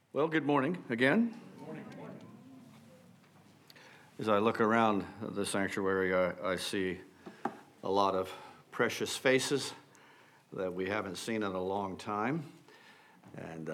Well, good morning again. As I look around the sanctuary, I see a lot of precious faces that we haven't seen in a long time. And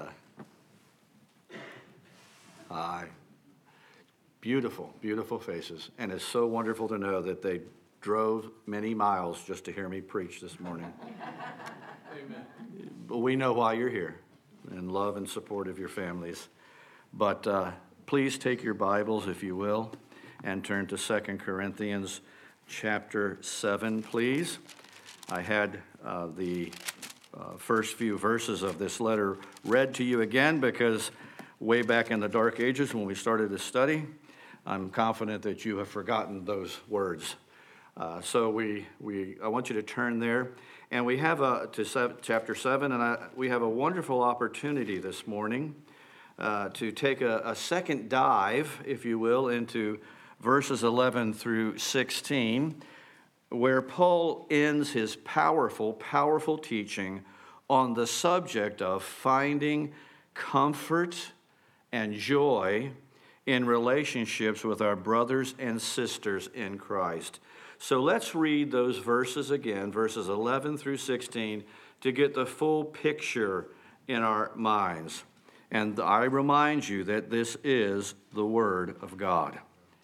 beautiful, beautiful faces. And it's so wonderful to know that they drove many miles just to hear me preach this morning. Amen. But we know why you're here, in love and support of your families. But please take your Bibles, if you will, and turn to 2 Corinthians chapter 7, please. I had the first few verses of this letter read to you again because way back in the dark ages when we started this study, I'm confident that you have forgotten those words. So I want you to turn there. And we have chapter 7, and we have a wonderful opportunity this morning to take a second dive, if you will, into verses 11 through 16, where Paul ends his powerful, powerful teaching on the subject of finding comfort and joy in relationships with our brothers and sisters in Christ. So let's read those verses again, verses 11 through 16, to get the full picture in our minds. And I remind you that this is the Word of God.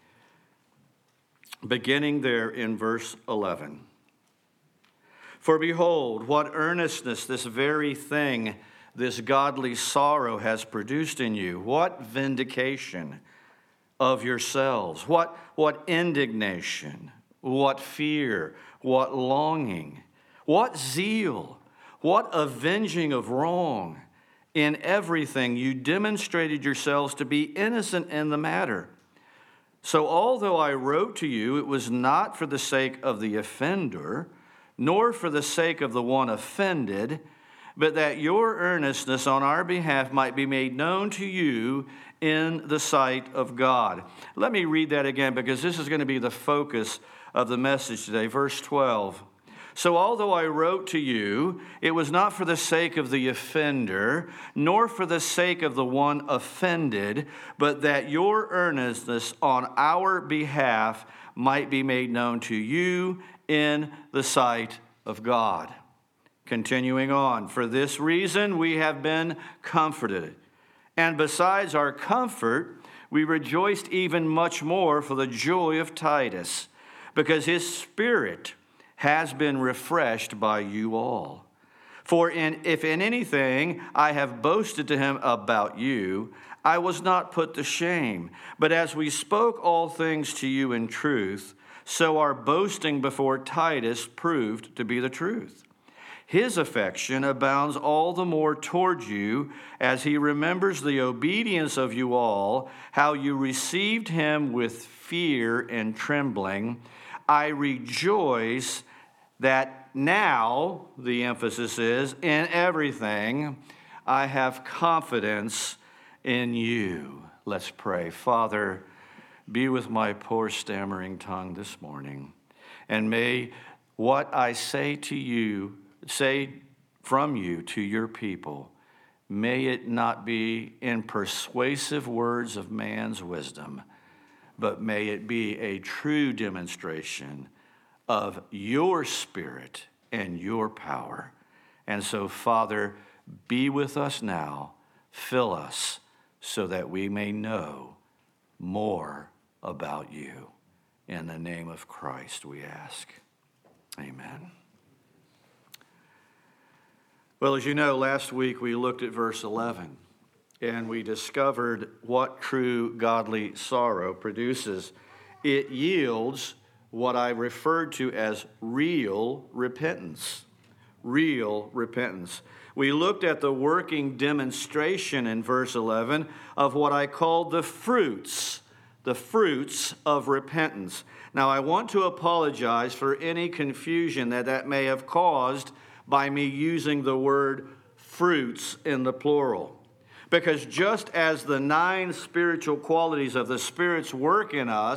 Beginning there in verse 11. For behold, what earnestness this very thing, this godly sorrow has produced in you. What vindication of yourselves. What indignation. What fear, what longing, what zeal, what avenging of wrong. In everything you demonstrated yourselves to be innocent in the matter. So although I wrote to you, it was not for the sake of the offender, nor for the sake of the one offended, but that your earnestness on our behalf might be made known to you in the sight of God. Let me read that again because this is going to be the focus of the message today. Verse 12. So although I wrote to you, it was not for the sake of the offender, nor for the sake of the one offended, but that your earnestness on our behalf might be made known to you in the sight of God. Continuing on, for this reason we have been comforted. And besides our comfort, we rejoiced even much more for the joy of Titus, because his spirit has been refreshed by you all. For if in anything I have boasted to him about you, I was not put to shame. But as we spoke all things to you in truth, so our boasting before Titus proved to be the truth. His affection abounds all the more toward you as he remembers the obedience of you all, how you received him with fear and trembling. I rejoice that now, the emphasis is, in everything, I have confidence in you. Let's pray. Father, be with my poor stammering tongue this morning, and may what I say from you to your people, may it not be in persuasive words of man's wisdom, but may it be a true demonstration of your spirit and your power. And so, Father, be with us now. Fill us so that we may know more about you. In the name of Christ, we ask. Amen. Well, as you know, last week we looked at verse 11. And we discovered what true godly sorrow produces. It yields what I referred to as real repentance. Real repentance. We looked at the working demonstration in verse 11 of what I called the fruits of repentance. Now, I want to apologize for any confusion that may have caused by me using the word fruits in the plural. Because just as the 9 spiritual qualities of the Spirit's work in us,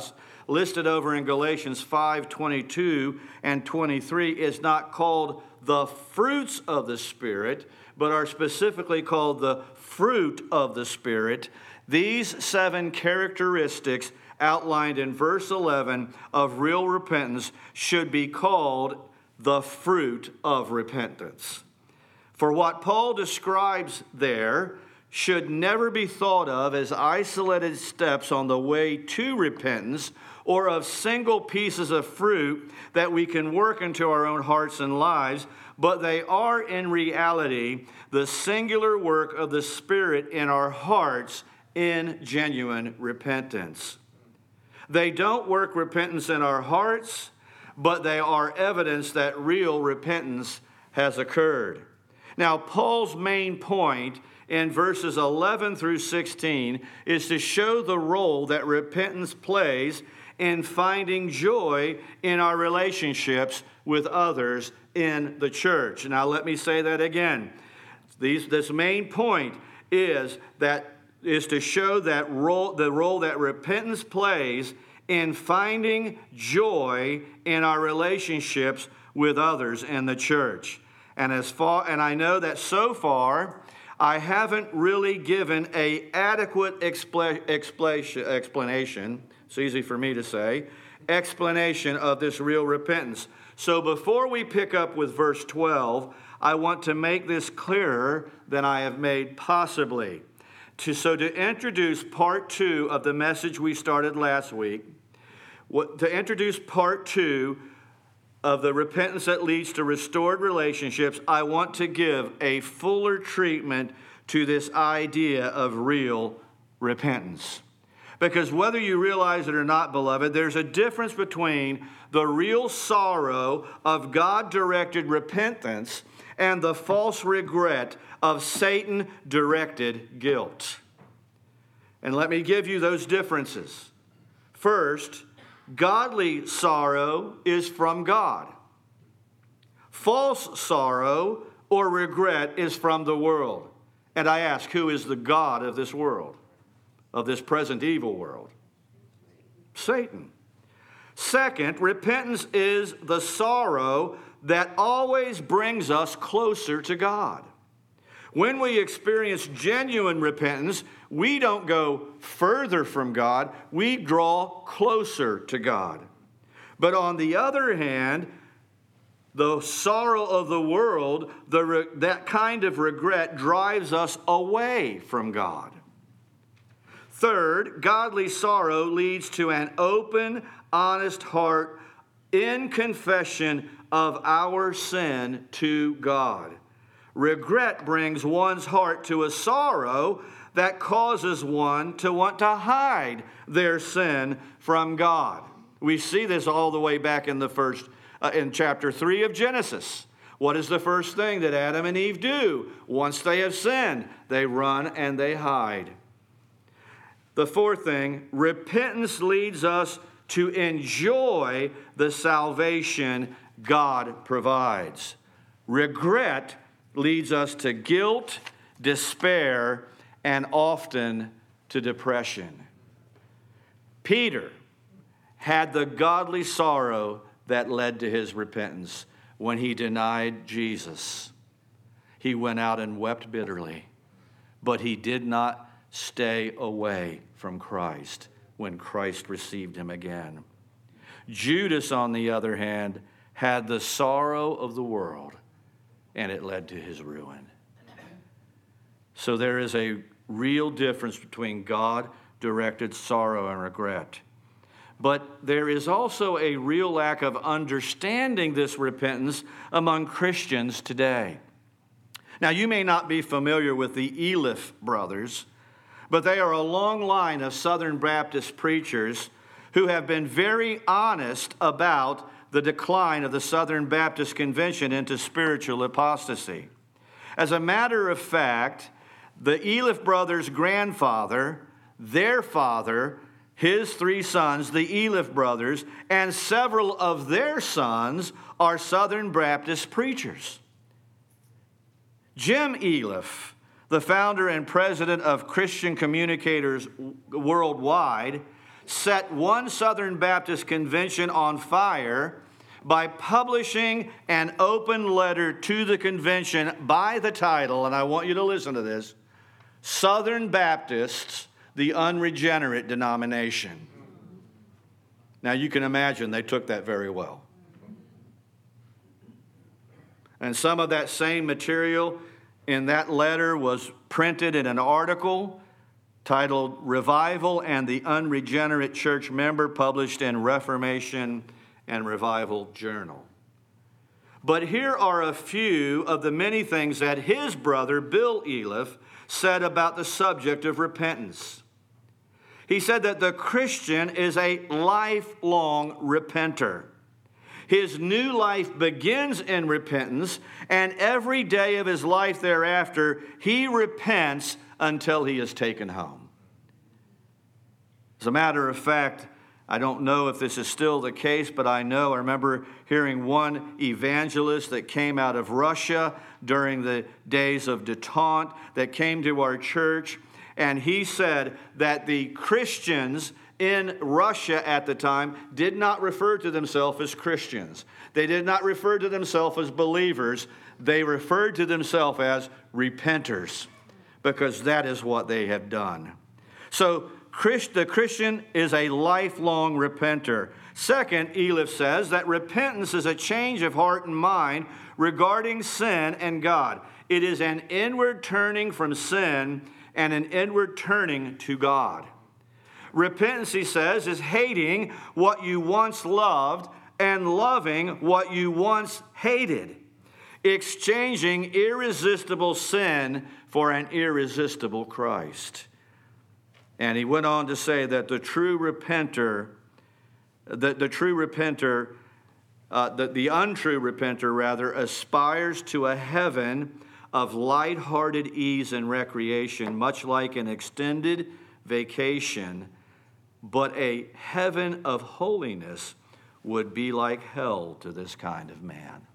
listed over in Galatians 5:22 and 23 is not called the fruits of the Spirit, but are specifically called the fruit of the Spirit. These 7 characteristics outlined in verse 11 of real repentance should be called the fruit of repentance. For what Paul describes there should never be thought of as isolated steps on the way to repentance or of single pieces of fruit that we can work into our own hearts and lives, but they are in reality the singular work of the Spirit in our hearts in genuine repentance. They don't work repentance in our hearts, but they are evidence that real repentance has occurred. Now, Paul's main point in verses 11 through 16 is to show the role that repentance plays in finding joy in our relationships with others in the church. Now, let me say that again. This main point is to show that the role that repentance plays in finding joy in our relationships with others in the church. And I know that so far I haven't really given an adequate explanation. It's easy for me to say, explanation of this real repentance. So before we pick up with verse 12, I want to make this clearer than I have made possibly. To introduce part 2 of the message we started last week, to introduce part 2 of the repentance that leads to restored relationships, I want to give a fuller treatment to this idea of real repentance. Because whether you realize it or not, beloved, there's a difference between the real sorrow of God-directed repentance and the false regret of Satan-directed guilt. And let me give you those differences. First, godly sorrow is from God. False sorrow or regret is from the world. And I ask, who is the God of this world, of this present evil world? Satan. Second, repentance is the sorrow that always brings us closer to God. When we experience genuine repentance, we don't go further from God, we draw closer to God. But on the other hand, the sorrow of the world, that kind of regret drives us away from God. Third, godly sorrow leads to an open, honest heart in confession of our sin to God. Regret brings one's heart to a sorrow that causes one to want to hide their sin from God. We see this all the way back in in chapter 3 of Genesis. What is the first thing that Adam and Eve do? Once they have sinned, they run and they hide. The fourth thing, repentance leads us to enjoy the salvation God provides. Regret leads us to guilt, despair, and often to depression. Peter had the godly sorrow that led to his repentance. When he denied Jesus, he went out and wept bitterly, but he did not stay away from Christ when Christ received him again. Judas, on the other hand, had the sorrow of the world, and it led to his ruin. So there is a real difference between God-directed sorrow and regret. But there is also a real lack of understanding this repentance among Christians today. Now, you may not be familiar with the Eliff brothers, but they are a long line of Southern Baptist preachers who have been very honest about the decline of the Southern Baptist Convention into spiritual apostasy. As a matter of fact, the Eliff brothers' grandfather, their father, his 3 sons, the Eliff brothers, and several of their sons are Southern Baptist preachers. Jim Eliff, the founder and president of Christian Communicators Worldwide, set one Southern Baptist convention on fire by publishing an open letter to the convention by the title, and I want you to listen to this, Southern Baptists, the Unregenerate Denomination. Now you can imagine they took that very well. And some of that same material in that letter was printed in an article titled Revival and the Unregenerate Church Member, published in Reformation and Revival Journal. But here are a few of the many things that his brother, Bill Iliff, said about the subject of repentance. He said that the Christian is a lifelong repenter. His new life begins in repentance, and every day of his life thereafter, he repents until he is taken home. As a matter of fact, I don't know if this is still the case, but I remember hearing one evangelist that came out of Russia during the days of detente that came to our church, and he said that the Christians in Russia at the time did not refer to themselves as Christians. They did not refer to themselves as believers. They referred to themselves as repenters, because that is what they have done. So the Christian is a lifelong repenter. Second, Iliff says that repentance is a change of heart and mind regarding sin and God. It is an inward turning from sin and an inward turning to God. Repentance, he says, is hating what you once loved and loving what you once hated, exchanging irresistible sin for an irresistible Christ. And he went on to say that the untrue repenter, aspires to a heaven of light-hearted ease and recreation, much like an extended vacation, but a heaven of holiness would be like hell to this kind of man.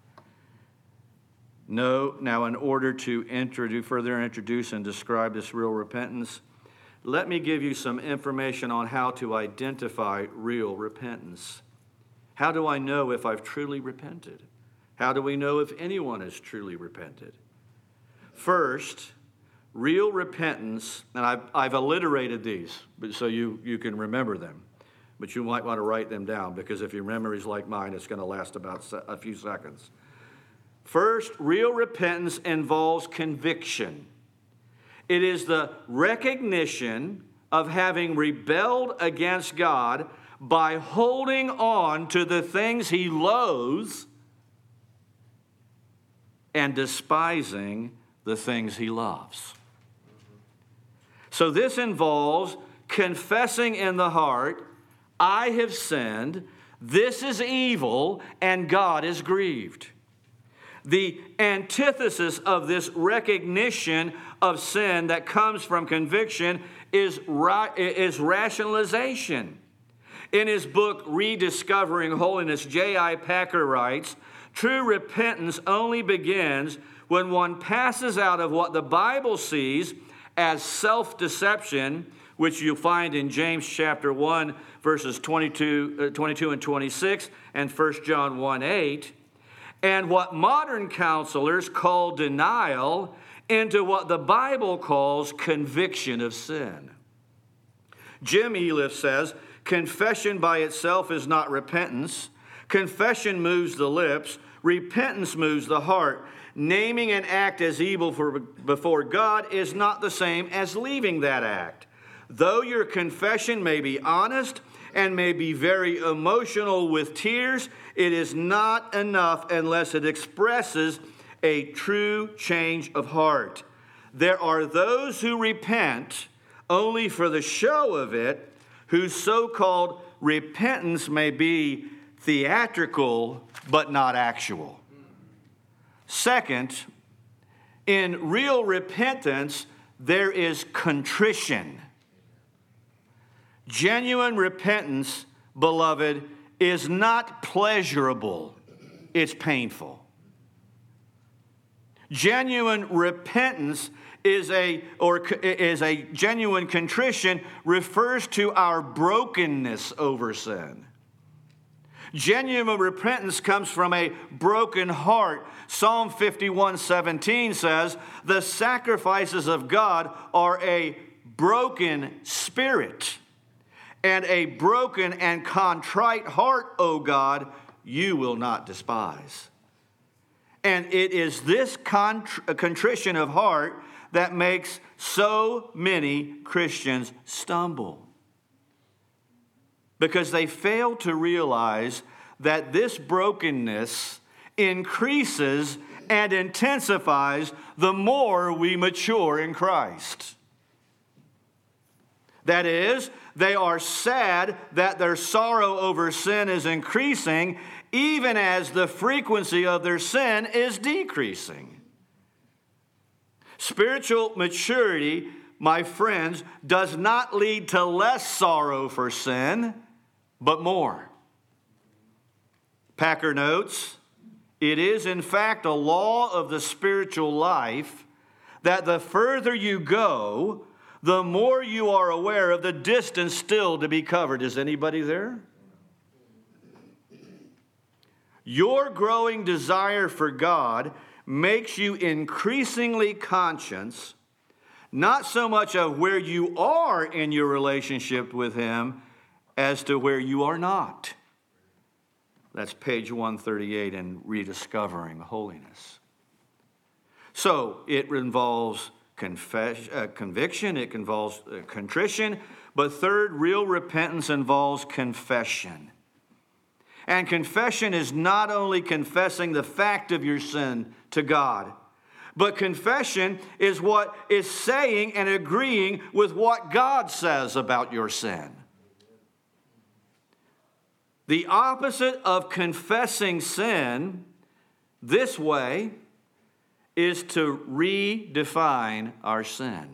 No, now in order to further introduce and describe this real repentance, let me give you some information on how to identify real repentance. How do I know if I've truly repented? How do we know if anyone has truly repented? First, real repentance, and I've alliterated these so you can remember them, but you might want to write them down, because if your memory is like mine, it's going to last about a few seconds. First, real repentance involves conviction. It is the recognition of having rebelled against God by holding on to the things he loathes and despising the things he loves. So this involves confessing in the heart, I have sinned, this is evil, and God is grieved. The antithesis of this recognition of sin that comes from conviction is rationalization. In his book, Rediscovering Holiness, J.I. Packer writes, true repentance only begins when one passes out of what the Bible sees as self-deception, which you'll find in James chapter 1, verses 22 and 26, and 1 John 1:8, and what modern counselors call denial, into what the Bible calls conviction of sin. Jim Iliff says, confession by itself is not repentance. Confession moves the lips. Repentance moves the heart. Naming an act as evil before God is not the same as leaving that act. Though your confession may be honest and may be very emotional with tears, it is not enough unless it expresses a true change of heart. There are those who repent only for the show of it, whose so-called repentance may be theatrical but not actual. Second, in real repentance, there is contrition. Genuine repentance, beloved, is not pleasurable, it's painful. Genuine repentance is a genuine contrition refers to our brokenness over sin. Genuine repentance comes from a broken heart. Psalm 51:17 says, "The sacrifices of God are a broken spirit, and a broken and contrite heart, O God, you will not despise." And it is this contrition of heart that makes so many Christians stumble, because they fail to realize that this brokenness increases and intensifies the more we mature in Christ. That is, they are sad that their sorrow over sin is increasing, even as the frequency of their sin is decreasing. Spiritual maturity, my friends, does not lead to less sorrow for sin, but more. Packer notes, "It is in fact a law of the spiritual life that the further you go, the more you are aware of the distance still to be covered." Is anybody there? Your growing desire for God makes you increasingly conscious, not so much of where you are in your relationship with Him, as to where you are not. That's page 138 in Rediscovering Holiness. So it involves conviction, it involves contrition, but third, real repentance involves confession. And confession is not only confessing the fact of your sin to God, but confession is what is saying and agreeing with what God says about your sin. The opposite of confessing sin this way is to redefine our sin.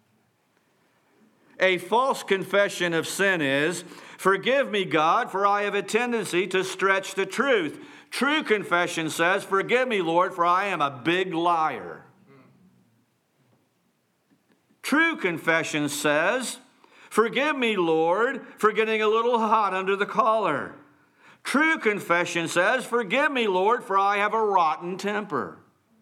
A false confession of sin is, "Forgive me, God, for I have a tendency to stretch the truth." True confession says, "Forgive me, Lord, for I am a big liar." True confession says, "Forgive me, Lord, for getting a little hot under the collar." True confession says, "Forgive me, Lord, for I have a rotten temper."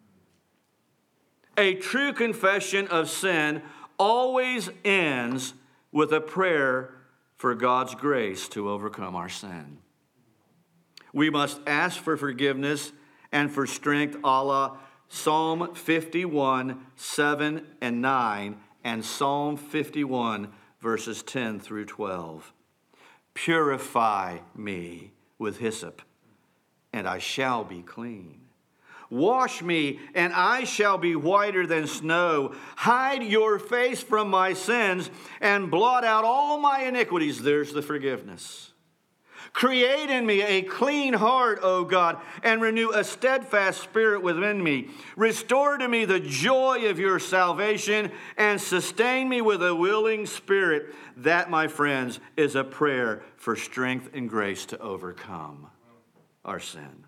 A true confession of sin always ends with a prayer for God's grace to overcome our sin. We must ask for forgiveness and for strength, a la Psalm 51, 7 and 9, and Psalm 51, verses 10 through 12. "Purify me with hyssop, and I shall be clean. Wash me, and I shall be whiter than snow. Hide your face from my sins, and blot out all my iniquities." There's the forgiveness. "Create in me a clean heart, O God, and renew a steadfast spirit within me. Restore to me the joy of your salvation, and sustain me with a willing spirit." That, my friends, is a prayer for strength and grace to overcome our sin.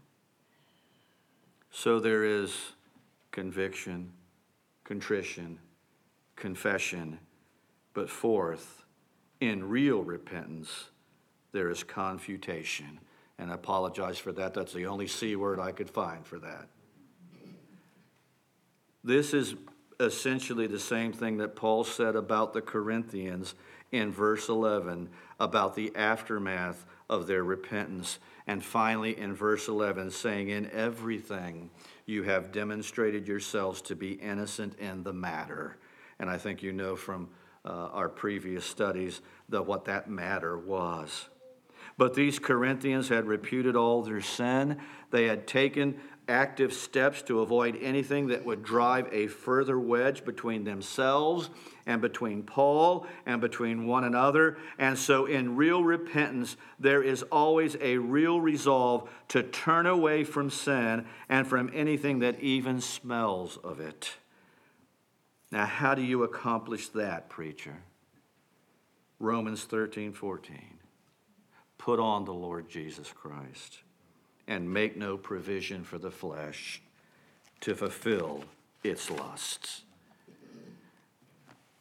So there is conviction, contrition, confession, but fourth, in real repentance, there is confutation. And I apologize for that. That's the only C word I could find for that. This is essentially the same thing that Paul said about the Corinthians in verse 11 about the aftermath of their repentance. And finally in verse 11 saying, "In everything you have demonstrated yourselves to be innocent in the matter." And I think you know from our previous studies what that matter was. But these Corinthians had reputed all their sin. They had taken active steps to avoid anything that would drive a further wedge between themselves and between Paul and between one another. And so in real repentance, there is always a real resolve to turn away from sin and from anything that even smells of it. Now, how do you accomplish that, preacher? Romans 13:14. "Put on the Lord Jesus Christ and make no provision for the flesh to fulfill its lusts."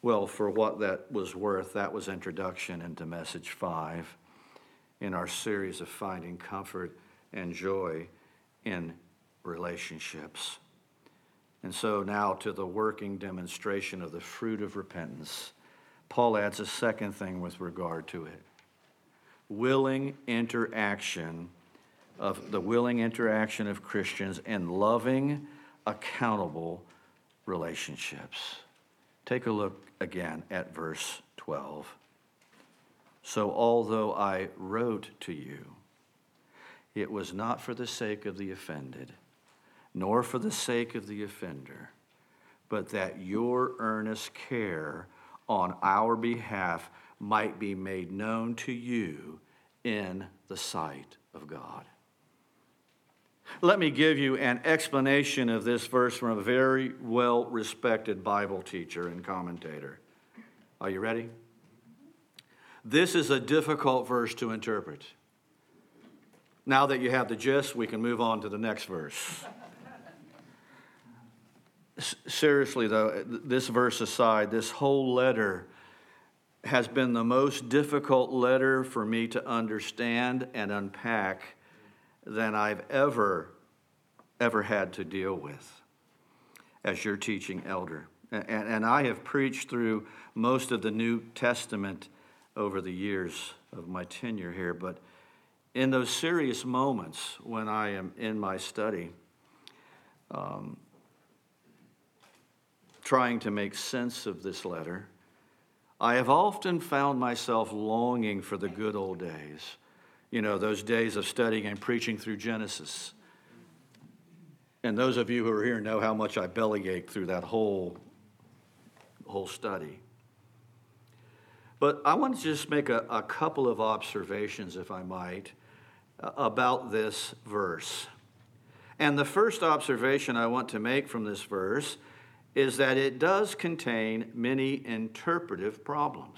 Well, for what that was worth, that was introduction into message 5 in our series of finding comfort and joy in relationships. And so now to the working demonstration of the fruit of repentance. Paul adds a second thing with regard to it. The willing interaction of Christians in loving, accountable relationships. Take a look again at verse 12. So although I wrote to you, it was not for the sake of the offended, nor for the sake of the offender, but that your earnest care on our behalf might be made known to you in the sight of God. Let me give you an explanation of this verse from a very well-respected Bible teacher and commentator. Are you ready? This is a difficult verse to interpret. Now that you have the gist, we can move on to the next verse. Seriously, though, this verse aside, this whole letter has been the most difficult letter for me to understand and unpack than I've ever had to deal with as your teaching elder. And I have preached through most of the New Testament over the years of my tenure here, but in those serious moments when I am in my study, trying to make sense of this letter, I have often found myself longing for the good old days. You know, those days of studying and preaching through Genesis. And those of you who are here know how much I bellyache through that whole study. But I want to just make a couple of observations, if I might, about this verse. And the first observation I want to make from this verse is that it does contain many interpretive problems.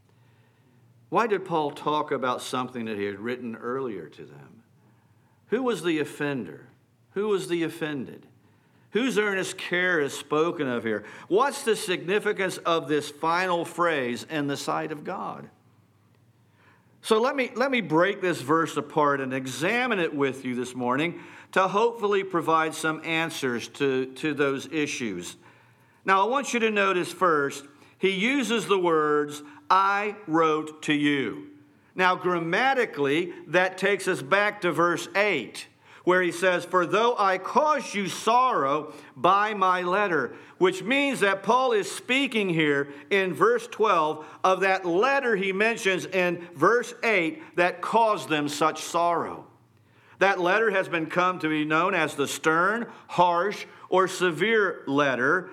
Why did Paul talk about something that he had written earlier to them? Who was the offender? Who was the offended? Whose earnest care is spoken of here? What's the significance of this final phrase, in the sight of God? So let me break this verse apart and examine it with you this morning to hopefully provide some answers to those issues. Now, I want you to notice first, he uses the words, I wrote to you. Now, grammatically, that takes us back to verse 8, where he says, for though I caused you sorrow by my letter, which means that Paul is speaking here in verse 12 of that letter he mentions in verse 8 that caused them such sorrow. That letter has been come to be known as the stern, harsh, or severe letter.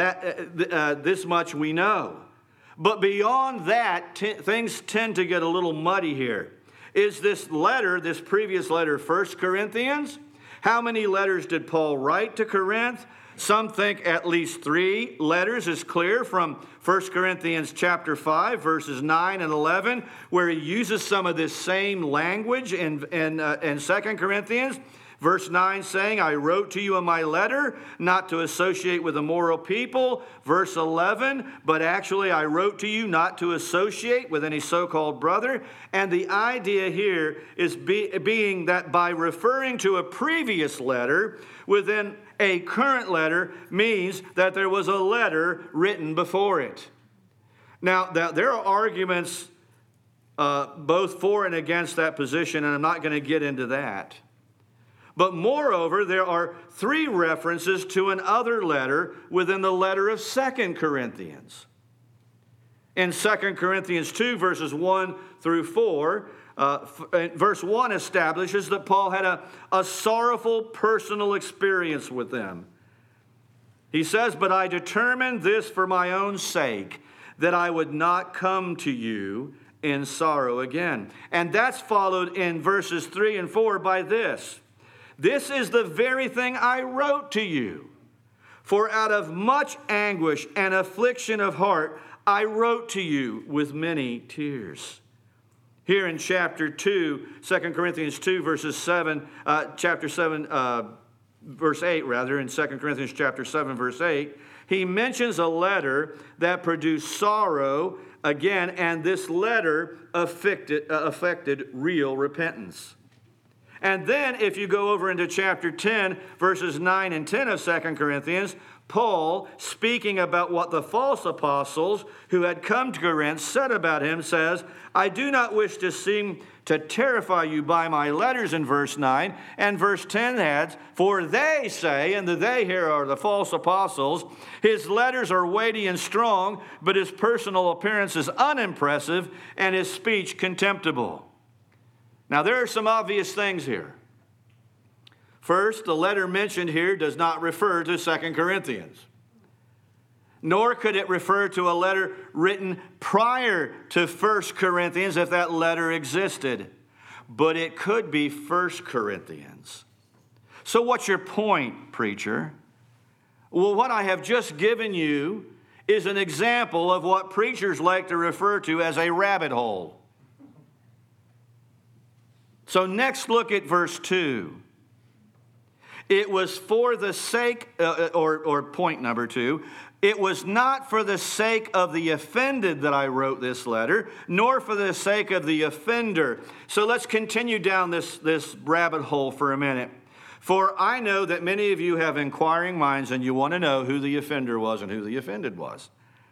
This much we know. But beyond that, things tend to get a little muddy here. Is this letter, this previous letter, 1 Corinthians? How many letters did Paul write to Corinth? Some think at least 3 letters is clear from 1 Corinthians chapter 5, verses 9 and 11, where he uses some of this same language in 2 Corinthians. Verse 9 saying, I wrote to you in my letter not to associate with immoral people. Verse 11, but actually I wrote to you not to associate with any so-called brother. And the idea here is being that by referring to a previous letter within a current letter means that there was a letter written before it. Now, there are arguments both for and against that position, and I'm not going to get into that. But moreover, there are 3 references to another letter within the letter of 2 Corinthians. In 2 Corinthians 2, verses 1 through 4, verse 1 establishes that Paul had a sorrowful personal experience with them. He says, but I determined this for my own sake, that I would not come to you in sorrow again. And that's followed in verses 3 and 4 by this. This is the very thing I wrote to you. For out of much anguish and affliction of heart, I wrote to you with many tears. Here in chapter 2, 2 Corinthians 2, verse 8, in 2 Corinthians chapter 7, verse 8, he mentions a letter that produced sorrow again, and this letter affected real repentance. And then if you go over into chapter 10, verses 9 and 10 of 2 Corinthians, Paul, speaking about what the false apostles who had come to Corinth said about him, says, I do not wish to seem to terrify you by my letters in verse 9. And verse 10 adds, for they say, and the they here are the false apostles, his letters are weighty and strong, but his personal appearance is unimpressive and his speech contemptible. Now there are some obvious things here. First, the letter mentioned here does not refer to 2 Corinthians. Nor could it refer to a letter written prior to 1 Corinthians if that letter existed. But it could be 1 Corinthians. So what's your point, preacher? Well, what I have just given you is an example of what preachers like to refer to as a rabbit hole. So next look at verse 2. It was for the sake, or point number 2, it was not for the sake of the offended that I wrote this letter, nor for the sake of the offender. So let's continue down this rabbit hole for a minute. For I know that many of you have inquiring minds and you want to know who the offender was and who the offended was.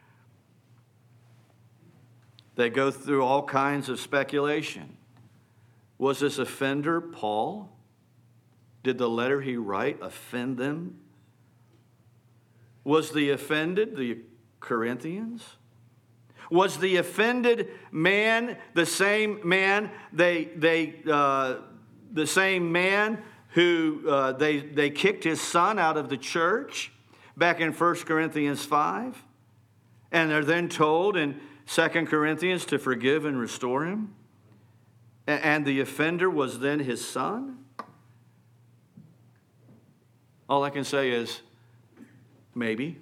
They go through all kinds of speculation. Was this offender Paul? Did the letter he wrote offend them? Was the offended the Corinthians? Was the offended man the same man the same man who they kicked his son out of the church back in 1 Corinthians 5? And they're then told in 2 Corinthians to forgive and restore him? And the offender was then his son? All I can say is, maybe.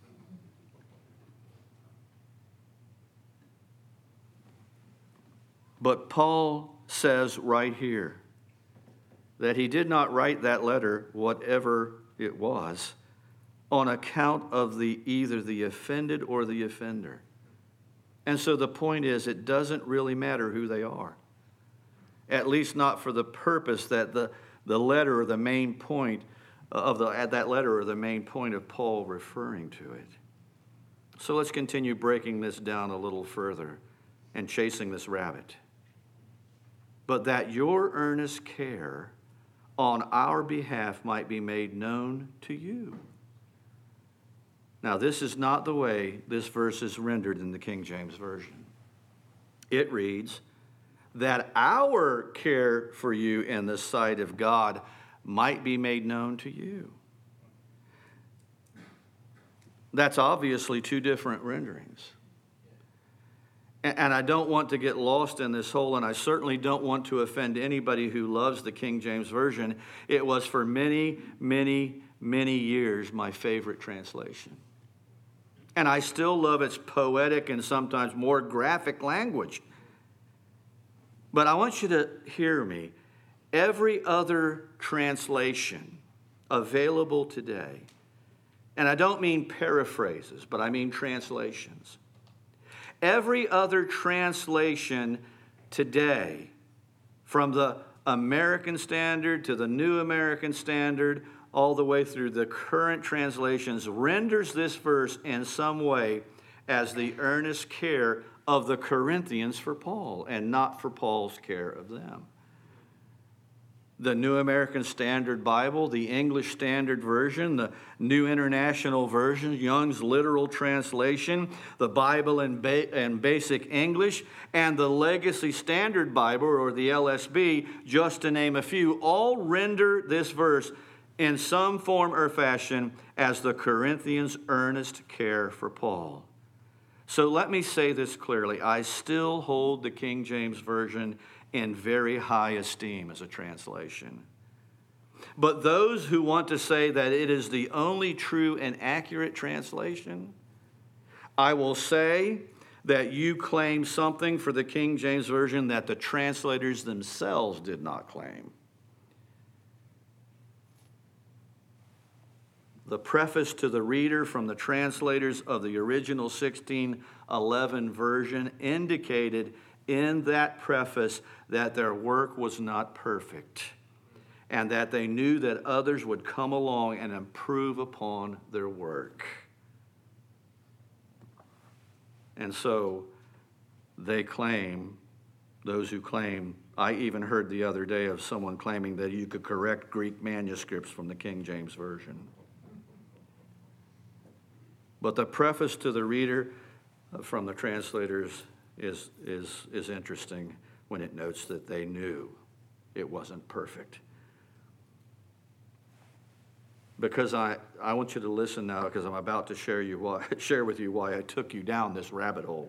But Paul says right here that he did not write that letter, whatever it was, on account of either the offended or the offender. And so the point is, it doesn't really matter who they are. At least not for the purpose that the letter or the main point of that letter or the main point of Paul referring to it. So let's continue breaking this down a little further and chasing this rabbit. But that your earnest care on our behalf might be made known to you. Now, this is not the way this verse is rendered in the King James Version. It reads, that our care for you in the sight of God might be made known to you. That's obviously two different renderings. And I don't want to get lost in this hole, and I certainly don't want to offend anybody who loves the King James Version. It was for many, many, many years my favorite translation. And I still love its poetic and sometimes more graphic language. But I want you to hear me. Every other translation available today, and I don't mean paraphrases, but I mean translations. Every other translation today, from the American Standard to the New American Standard, all the way through the current translations, renders this verse in some way as the earnest care of the Corinthians for Paul, and not for Paul's care of them. The New American Standard Bible, the English Standard Version, the New International Version, Young's Literal Translation, the Bible in Basic English, and the Legacy Standard Bible, or the LSB, just to name a few, all render this verse in some form or fashion as the Corinthians' earnest care for Paul. So let me say this clearly. I still hold the King James Version in very high esteem as a translation. But those who want to say that it is the only true and accurate translation, I will say that you claim something for the King James Version that the translators themselves did not claim. the preface to the reader from the translators of the original 1611 version indicated in that preface that their work was not perfect and that they knew that others would come along and improve upon their work. And so they claim, those who claim, I even heard the other day of someone claiming that you could correct Greek manuscripts from the King James Version. But the preface to the reader from the translators is interesting when it notes that they knew it wasn't perfect. Because I want you to listen now, because I'm about to share with you why I took you down this rabbit hole.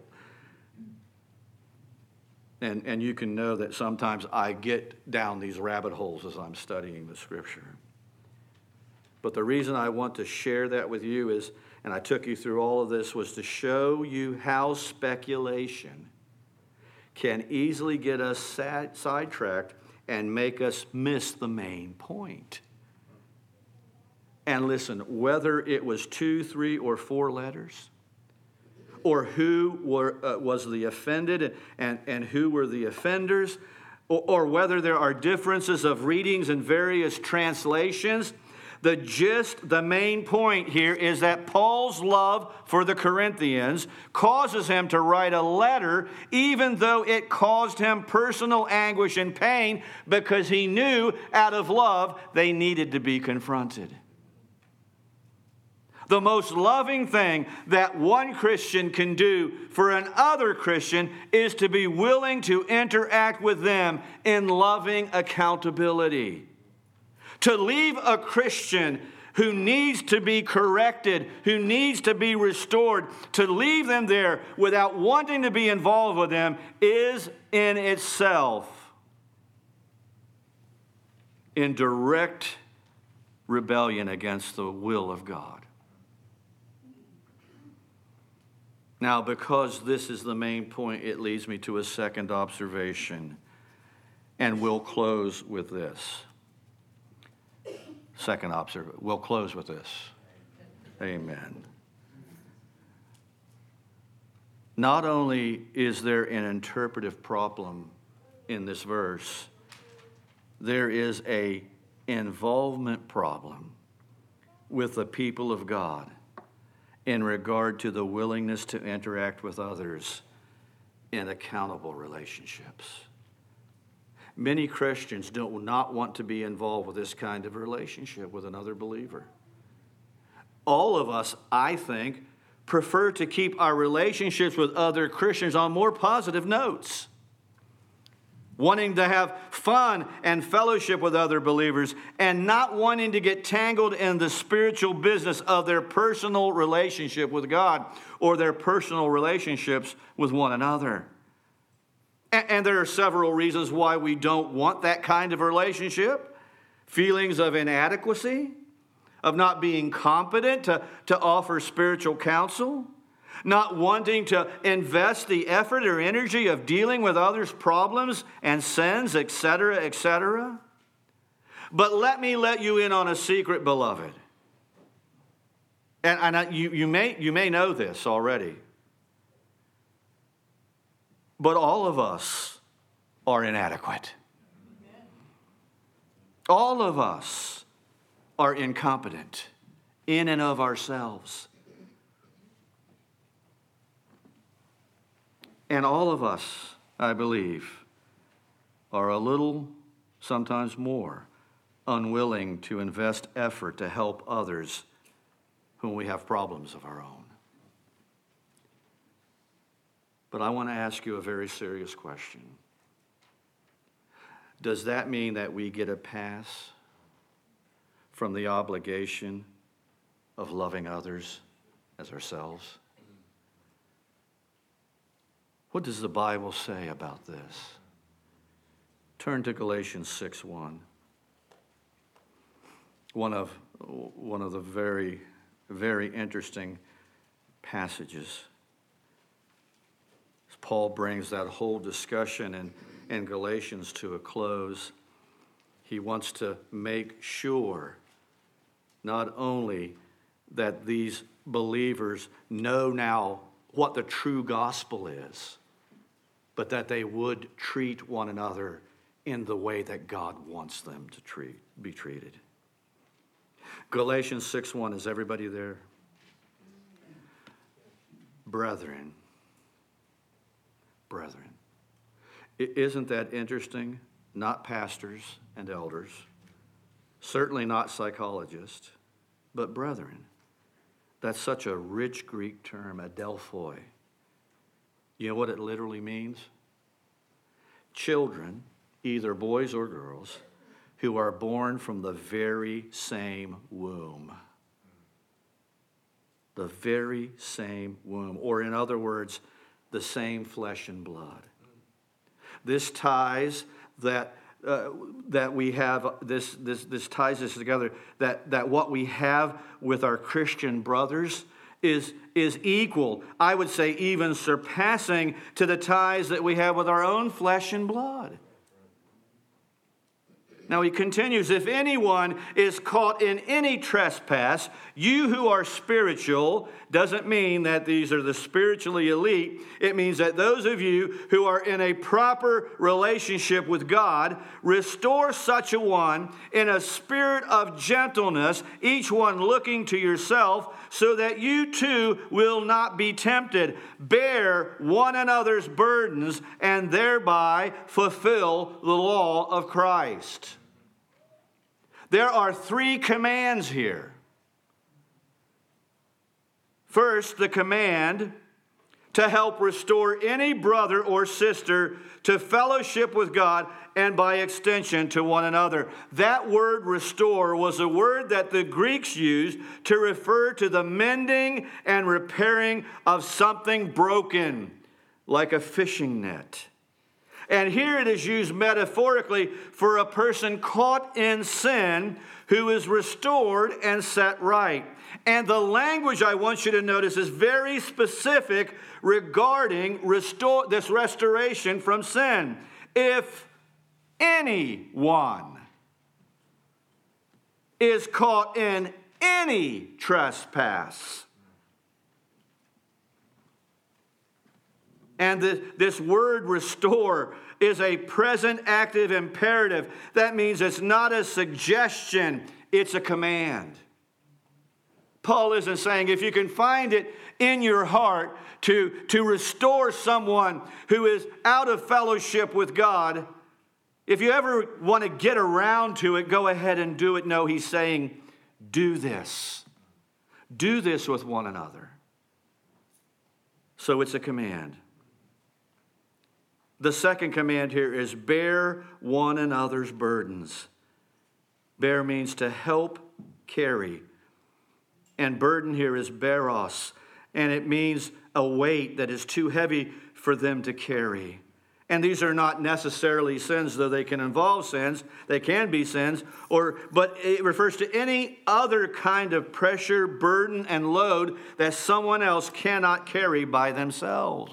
And you can know that sometimes I get down these rabbit holes as I'm studying the Scripture. But the reason I want to share that with you is, and I took you through all of this, was to show you how speculation can easily get us sidetracked and make us miss the main point. And listen, whether it was 2, 3, or 4 letters, or who was the offended and who were the offenders, or whether there are differences of readings in various translations, the gist, the main point here is that Paul's love for the Corinthians causes him to write a letter even though it caused him personal anguish and pain, because he knew out of love they needed to be confronted. The most loving thing that one Christian can do for another Christian is to be willing to interact with them in loving accountability. To leave a Christian who needs to be corrected, who needs to be restored, to leave them there without wanting to be involved with them is in itself in direct rebellion against the will of God. Now, because this is the main point, it leads me to a second observation, and we'll close with this. We'll close with this. Amen. Not only is there an interpretive problem in this verse, there is an involvement problem with the people of God in regard to the willingness to interact with others in accountable relationships. Many Christians do not want to be involved with this kind of relationship with another believer. All of us, I think, prefer to keep our relationships with other Christians on more positive notes, wanting to have fun and fellowship with other believers and not wanting to get tangled in the spiritual business of their personal relationship with God or their personal relationships with one another. And there are several reasons why we don't want that kind of relationship. Feelings of inadequacy, of not being competent to offer spiritual counsel, not wanting to invest the effort or energy of dealing with others' problems and sins, etc., etc. But let me let you in on a secret, beloved. And you may know this already. But all of us are inadequate. All of us are incompetent in and of ourselves. And all of us, I believe, are a little, sometimes more, unwilling to invest effort to help others whom we have problems of our own. But I want to ask you a very serious question. Does that mean that we get a pass from the obligation of loving others as ourselves? What does the Bible say about this? Turn to Galatians 6:1. One of the very, very interesting passages. Paul brings that whole discussion in Galatians to a close. He wants to make sure not only that these believers know now what the true gospel is, but that they would treat one another in the way that God wants them to be treated. Galatians 6:1, is everybody there? Brethren. Isn't that interesting? Not pastors and elders, certainly not psychologists, but brethren. That's such a rich Greek term, adelphoi. You know what it literally means? Children, either boys or girls, who are born from the very same womb. The very same womb, or in other words, the same flesh and blood. This ties that we have. This ties us together. That what we have with our Christian brothers is equal. I would say even surpassing to the ties that we have with our own flesh and blood. Now he continues, if anyone is caught in any trespass, you who are spiritual, doesn't mean that these are the spiritually elite. It means that those of you who are in a proper relationship with God, restore such a one in a spirit of gentleness, each one looking to yourself, so that you too will not be tempted. Bear one another's burdens and thereby fulfill the law of Christ. There are 3 commands here. First, the command to help restore any brother or sister to fellowship with God and by extension to one another. That word restore was a word that the Greeks used to refer to the mending and repairing of something broken, like a fishing net. And here it is used metaphorically for a person caught in sin who is restored and set right. And the language I want you to notice is very specific regarding this restoration from sin. If anyone is caught in any trespass. And this word restore is a present active imperative. That means it's not a suggestion, it's a command. Paul isn't saying if you can find it in your heart to restore someone who is out of fellowship with God, if you ever want to get around to it, go ahead and do it. No, he's saying, do this. Do this with one another. So it's a command. The second command here is bear one another's burdens. Bear means to help carry. And burden here is beros. And it means a weight that is too heavy for them to carry. And these are not necessarily sins, though they can involve sins. They can be sins. But it refers to any other kind of pressure, burden, and load that someone else cannot carry by themselves.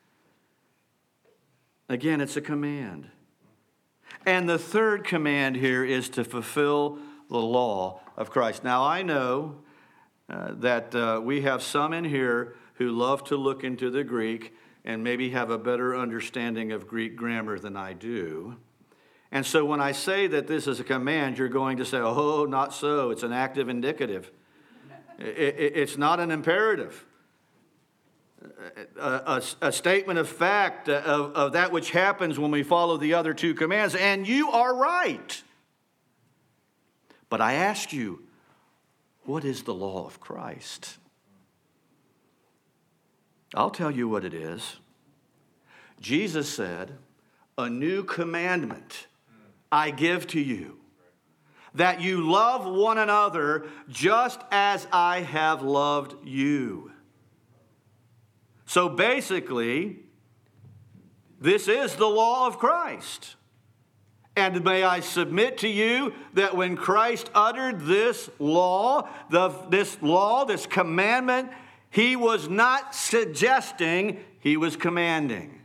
Again, it's a command. And the third command here is to fulfill the law of Christ. Now, I know that we have some in here who love to look into the Greek and maybe have a better understanding of Greek grammar than I do. And so when I say that this is a command, you're going to say, oh, not so. It's an active indicative. It's not an imperative. A statement of fact of that which happens when we follow the other 2 commands. And you are right. But I ask you, what is the law of Christ? I'll tell you what it is. Jesus said, a new commandment I give to you, that you love one another just as I have loved you. So basically, this is the law of Christ. And may I submit to you that when Christ uttered this law, this commandment, he was not suggesting, he was commanding.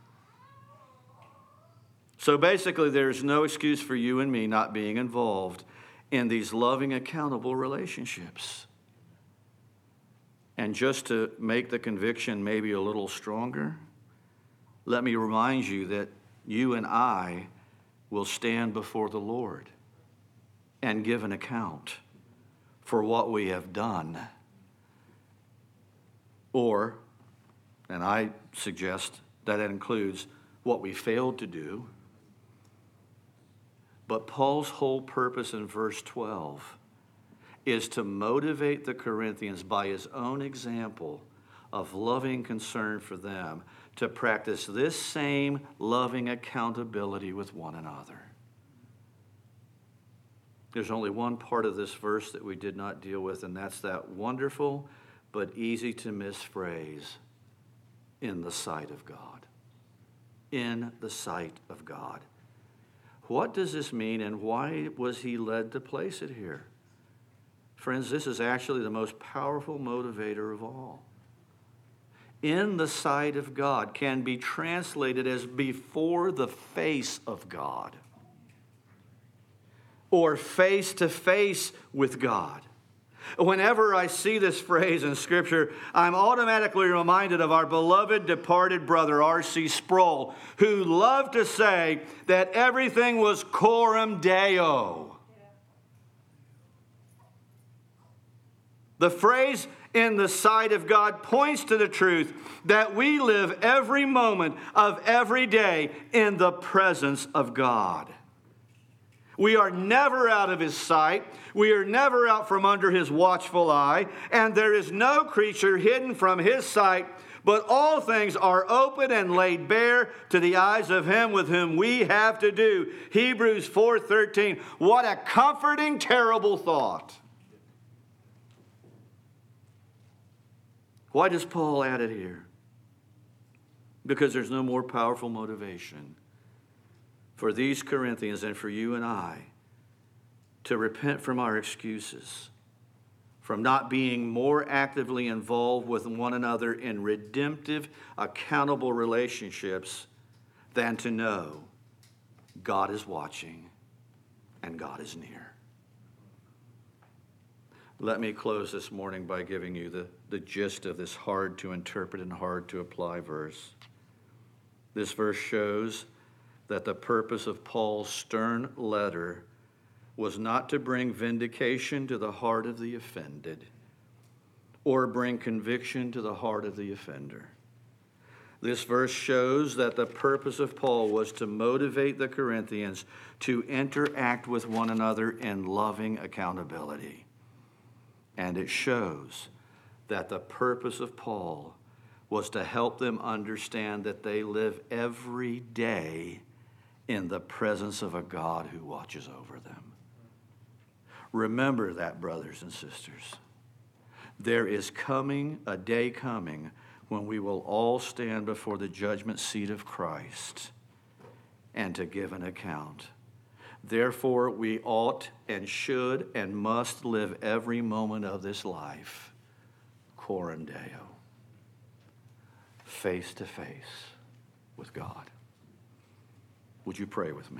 So basically, there's no excuse for you and me not being involved in these loving, accountable relationships. And just to make the conviction maybe a little stronger, let me remind you that you and I will stand before the Lord and give an account for what we have done. Or, and I suggest that includes what we failed to do. But Paul's whole purpose in verse 12 is to motivate the Corinthians by his own example of loving concern for them to practice this same loving accountability with one another. There's only one part of this verse that we did not deal with, and that's that wonderful but easy to miss phrase, in the sight of God. In the sight of God. What does this mean, and why was he led to place it here? Friends, this is actually the most powerful motivator of all. In the sight of God can be translated as before the face of God, or face to face with God. Whenever I see this phrase in Scripture, I'm automatically reminded of our beloved departed brother, R.C. Sproul, who loved to say that everything was coram Deo. The phrase in the sight of God points to the truth that we live every moment of every day in the presence of God. We are never out of his sight. We are never out from under his watchful eye. And there is no creature hidden from his sight, but all things are open and laid bare to the eyes of him with whom we have to do. Hebrews 4:13. What a comforting, terrible thought. Why does Paul add it here? Because there's no more powerful motivation for these Corinthians and for you and I to repent from our excuses, from not being more actively involved with one another in redemptive, accountable relationships, than to know God is watching and God is near. Let me close this morning by giving you the gist of this hard to interpret and hard to apply verse. This verse shows that the purpose of Paul's stern letter was not to bring vindication to the heart of the offended or bring conviction to the heart of the offender. This verse shows that the purpose of Paul was to motivate the Corinthians to interact with one another in loving accountability. And it shows that the purpose of Paul was to help them understand that they live every day in the presence of a God who watches over them. Remember that, brothers and sisters. There is a day coming when we will all stand before the judgment seat of Christ and to give an account. Therefore, we ought and should and must live every moment of this life coram Deo, face to face with God. Would you pray with me?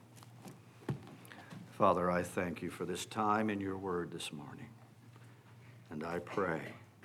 Father, I thank you for this time in your word this morning. And I pray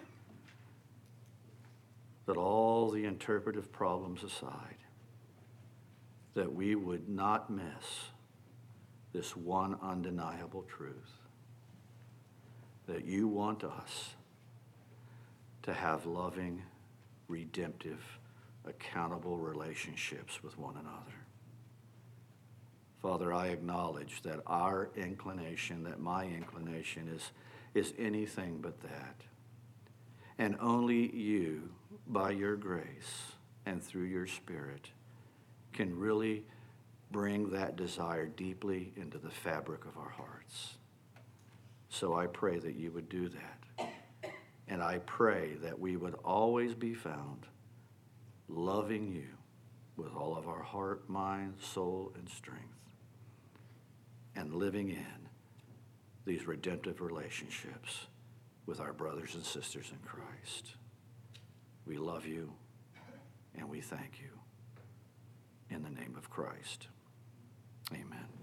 that all the interpretive problems aside, that we would not miss this one undeniable truth, that you want us to have loving, redemptive, accountable relationships with one another. Father, I acknowledge that our inclination, that my inclination is anything but that. And only you, by your grace and through your Spirit, can really bring that desire deeply into the fabric of our hearts. So I pray that you would do that. And I pray that we would always be found loving you with all of our heart, mind, soul, and strength, and living in these redemptive relationships with our brothers and sisters in Christ. We love you and we thank you. In the name of Christ. Amen.